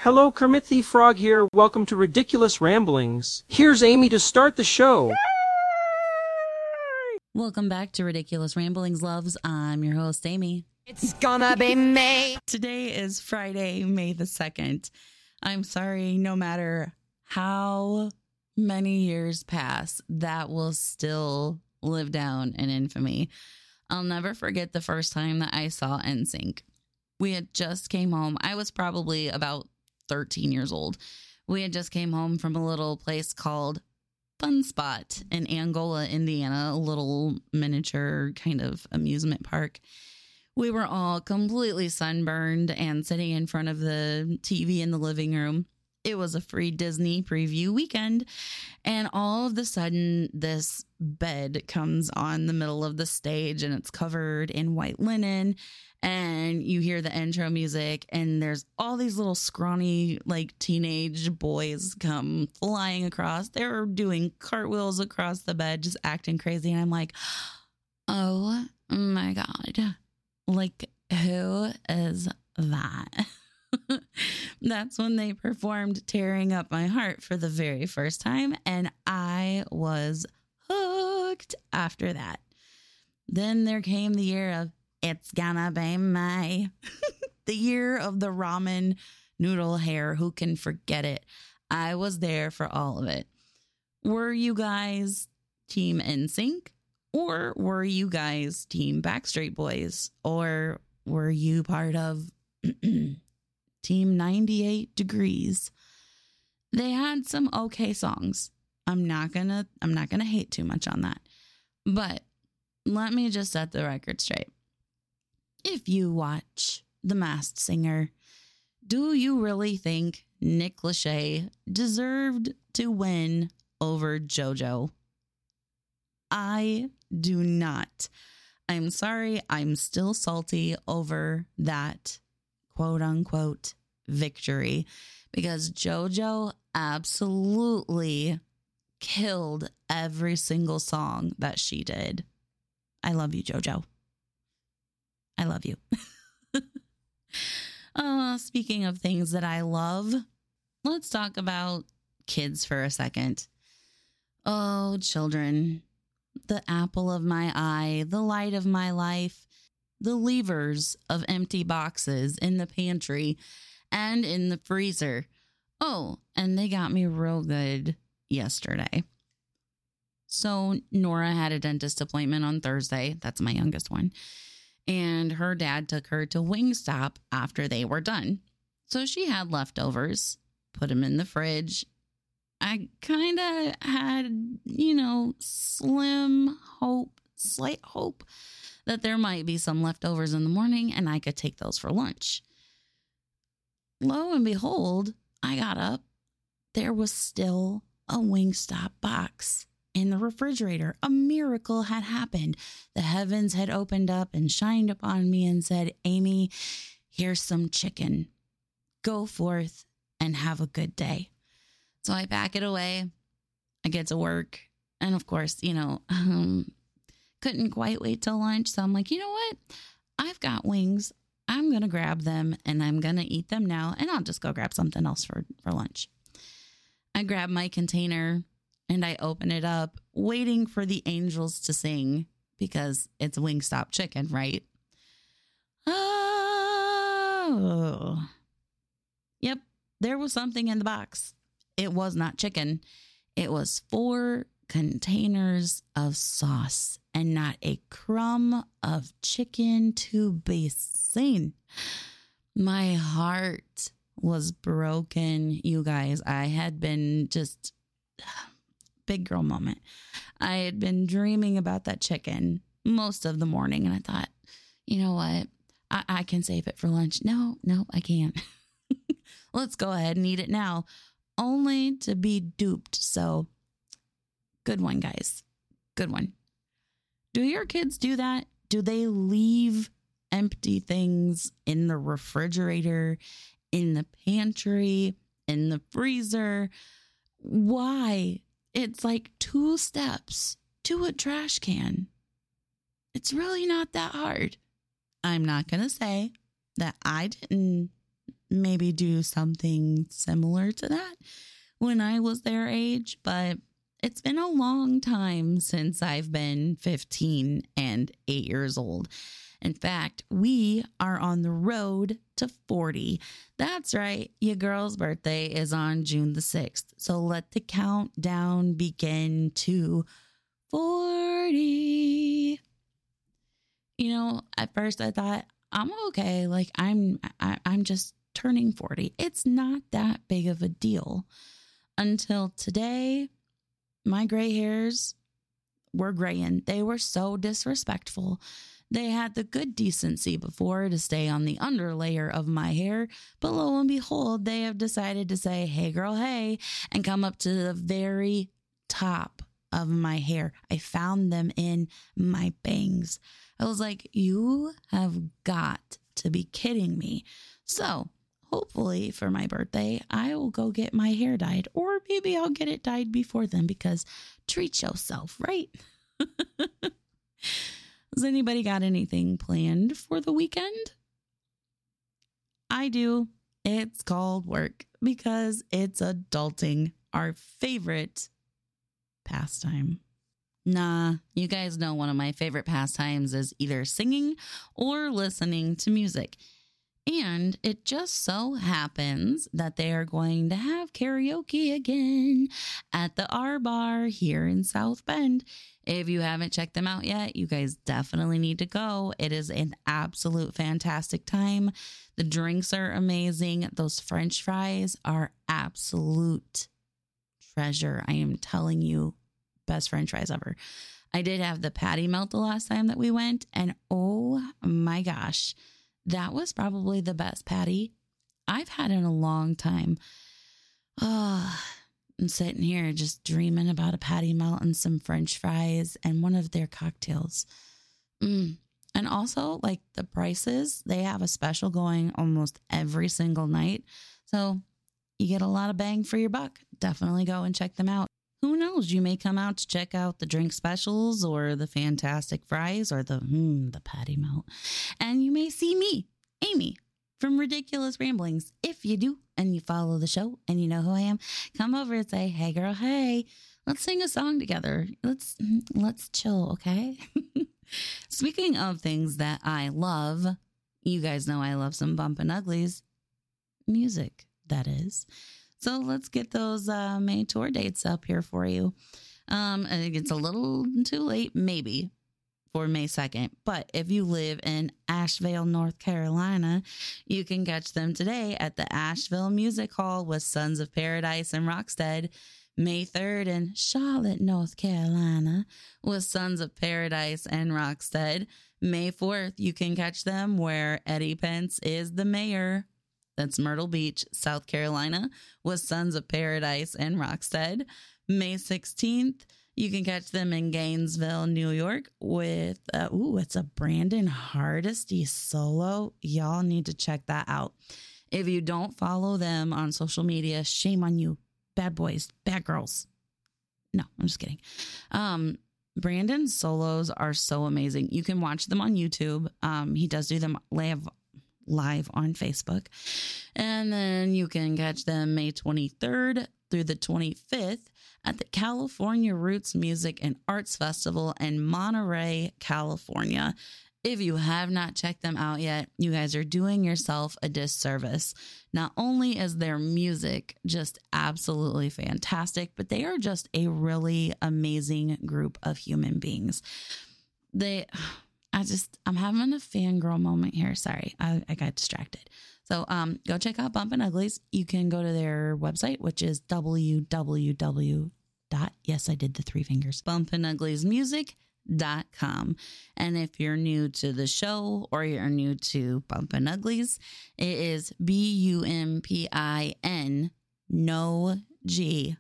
Hello, Kermit the Frog here. Welcome to Ridiculous Ramblings. Here's Amy to start the show. Welcome back to Ridiculous Ramblings, loves. I'm your host, Amy. It's gonna be May. Today is Friday, May the 2nd. I'm sorry, no matter how many years pass, that will still live down in infamy. I'll never forget the first time that I saw NSYNC. We had just came home. I was probably about 13 years old. We had just came home from a little place called Fun Spot in Angola, Indiana, a little miniature kind of amusement park. We were all completely sunburned and sitting in front of the TV in the living room. It was a free Disney preview weekend, and all of a sudden, this bed comes on the middle of the stage, and it's covered in white linen, and you hear the intro music, and there's all these little scrawny, like, teenage boys come flying across. They're doing cartwheels across the bed, just acting crazy, and I'm like, oh my God, like, who is that? That's when they performed Tearing Up My Heart for the very first time, and I was hooked after that. Then there came the year of It's Gonna Be May, the year of the ramen noodle hair. Who can forget it? I was there for all of it. Were you guys Team NSYNC, or were you guys Team Backstreet Boys, or were you part of Team 98 Degrees? They had some okay songs. I'm not gonna hate too much on that. But let me just set the record straight. If you watch The Masked Singer, do you really think Nick Lachey deserved to win over JoJo? I do not. I'm sorry, I'm still salty over that quote unquote victory, because JoJo absolutely killed every single song that she did. I love you, JoJo. I love you. Speaking of things that I love, let's talk about kids for a second. Oh, children, the apple of my eye, the light of my life, the levers of empty boxes in the pantry and in the freezer. Oh, and they got me real good yesterday. So Nora had a dentist appointment on Thursday. That's my youngest one. And her dad took her to Wingstop after they were done. So she had leftovers, put them in the fridge. I kind of had, slight hope that there might be some leftovers in the morning and I could take those for lunch. Lo and behold, I got up. There was still a Wingstop box in the refrigerator. A miracle had happened. The heavens had opened up and shined upon me and said, Amy, here's some chicken. Go forth and have a good day. So I pack it away. I get to work. And of course, couldn't quite wait till lunch. So I'm like, you know what? I've got wings. I'm going to grab them and I'm going to eat them now. And I'll just go grab something else for lunch. I grab my container and I open it up, waiting for the angels to sing because it's Wingstop chicken, right? Oh, yep. There was something in the box. It was not chicken. It was 4 containers of sauce and not a crumb of chicken to be seen. My heart was broken, you guys. I had been just big girl moment. I had been dreaming about that chicken most of the morning, and I thought, you know what? I can save it for lunch. No, I can't. Let's go ahead and eat it now, only to be duped. So good one, guys. Good one. Do your kids do that? Do they leave empty things in the refrigerator, in the pantry, in the freezer? Why? It's like 2 steps to a trash can. It's really not that hard. I'm not going to say that I didn't maybe do something similar to that when I was their age, but it's been a long time since I've been 15 and 8 years old. In fact, we are on the road to 40. That's right. Your girl's birthday is on June the 6th. So let the countdown begin to 40. You know, at first I thought, I'm okay. Like I'm just turning 40. It's not that big of a deal. Until today, my gray hairs were graying. They were so disrespectful. They had the good decency before to stay on the underlayer of my hair, but lo and behold, they have decided to say, hey girl, hey, and come up to the very top of my hair. I found them in my bangs. I was like, you have got to be kidding me. So hopefully for my birthday, I will go get my hair dyed, or maybe I'll get it dyed before then, because treat yourself, right? Has anybody got anything planned for the weekend? I do. It's called work because it's adulting, our favorite pastime. Nah, you guys know one of my favorite pastimes is either singing or listening to music. And it just so happens that they are going to have karaoke again at the R Bar here in South Bend. If you haven't checked them out yet, you guys definitely need to go. It is an absolute fantastic time. The drinks are amazing. Those French fries are absolute treasure. I am telling you, best French fries ever. I did have the patty melt the last time that we went, and oh my gosh, that was probably the best patty I've had in a long time. I'm sitting here just dreaming about a patty melt and some French fries and one of their cocktails. And also, like, the prices, they have a special going almost every single night. So you get a lot of bang for your buck. Definitely go and check them out. Who knows? You may come out to check out the drink specials or the fantastic fries or the patty melt. And you may see me, Amy, from Ridiculous Ramblings. If you do and you follow the show and you know who I am, come over and say, hey girl, hey, let's sing a song together. Let's chill, okay? Speaking of things that I love, you guys know I love some Bumpin' Uglies music, that is. So let's get those May tour dates up here for you. I think it's a little too late, maybe, for May 2nd. But if you live in Asheville, North Carolina, you can catch them today at the Asheville Music Hall with Sons of Paradise and Rockstead. May 3rd in Charlotte, North Carolina with Sons of Paradise and Rockstead. May 4th, you can catch them where Eddie Pence is the mayor. That's Myrtle Beach, South Carolina, with Sons of Paradise and Rockstead. May 16th, you can catch them in Gainesville, New York, with, it's a Brandon Hardesty solo. Y'all need to check that out. If you don't follow them on social media, shame on you. Bad boys, bad girls. No, I'm just kidding. Brandon's solos are so amazing. You can watch them on YouTube. He does do them live on Facebook. And then you can catch them May 23rd through the 25th at the California Roots Music and Arts Festival in Monterey, California. If you have not checked them out yet, you guys are doing yourself a disservice. Not only is their music just absolutely fantastic, but they are just a really amazing group of human beings. I'm having a fangirl moment here. Sorry, I got distracted. So go check out Bumpin' Uglies. You can go to their website, which is bumpin'ugliesmusic.com. And if you're new to the show or you're new to Bumpin' Uglies, it is BUMPIN no G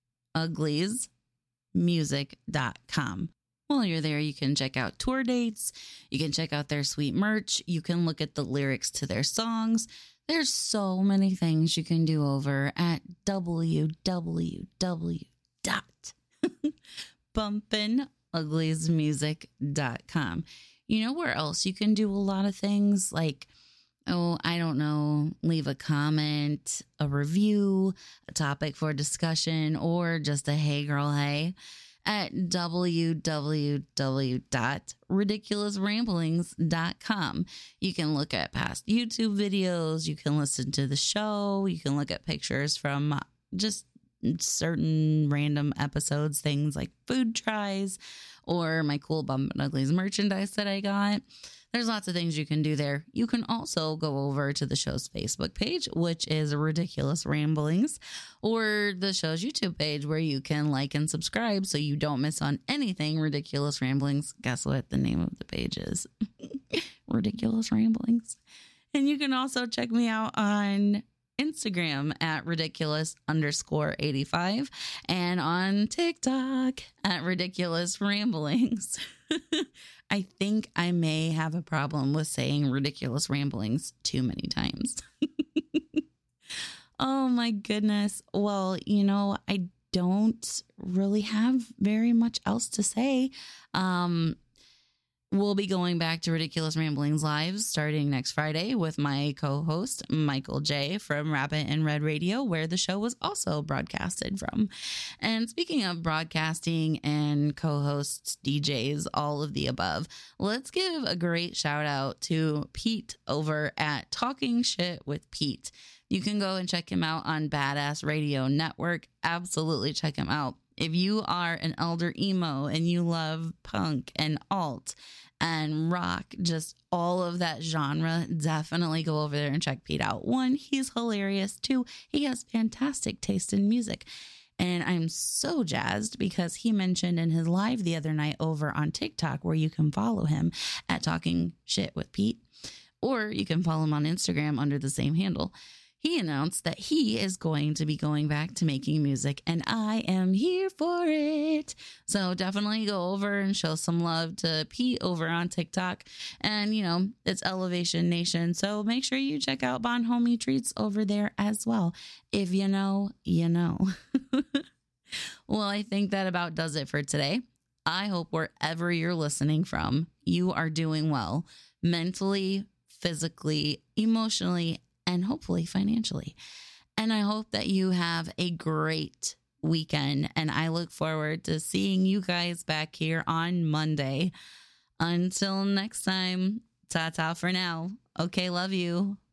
ugliesmusic.com. While you're there, you can check out tour dates. You can check out their sweet merch. You can look at the lyrics to their songs. There's so many things you can do over at www.bumpin'ugliesmusic.com. You know where else you can do a lot of things? Like Oh, I don't know, leave a comment, a review, a topic for discussion, or just a hey girl, hey at www.ridiculousramblings.com. You can look at past YouTube videos, you can listen to the show, you can look at pictures from just certain random episodes, things like food tries or my cool Bump and Uglies merchandise that I got. There's lots of things you can do there. You can also go over to the show's Facebook page, which is Ridiculous Ramblings, or the show's YouTube page where you can like and subscribe so you don't miss on anything Ridiculous Ramblings. Guess what the name of the page is? Ridiculous Ramblings. And you can also check me out on Instagram at ridiculous_85 and on TikTok at Ridiculous Ramblings. I think I may have a problem with saying Ridiculous Ramblings too many times. Oh my goodness. Well, I don't really have very much else to say. We'll be going back to Ridiculous Ramblings Live starting next Friday with my co-host, Michael J. from Rabbit and Red Radio, where the show was also broadcasted from. And speaking of broadcasting and co-hosts, DJs, all of the above, let's give a great shout out to Pete over at Talking Shit with Pete. You can go and check him out on Badass Radio Network. Absolutely check him out. If you are an elder emo and you love punk and alt and rock, just all of that genre, definitely go over there and check Pete out. One, he's hilarious. Two, he has fantastic taste in music. And I'm so jazzed because he mentioned in his live the other night over on TikTok, where you can follow him at Talking Shit with Pete, or you can follow him on Instagram under the same handle. He announced that he is going to be going back to making music, and I am here for it. So definitely go over and show some love to Pete over on TikTok. And, it's Elevation Nation. So make sure you check out Bon Homie Treats over there as well. If you know, you know. Well, I think that about does it for today. I hope wherever you're listening from, you are doing well mentally, physically, emotionally, and hopefully financially. And I hope that you have a great weekend. And I look forward to seeing you guys back here on Monday. Until next time, ta-ta for now. Okay, love you.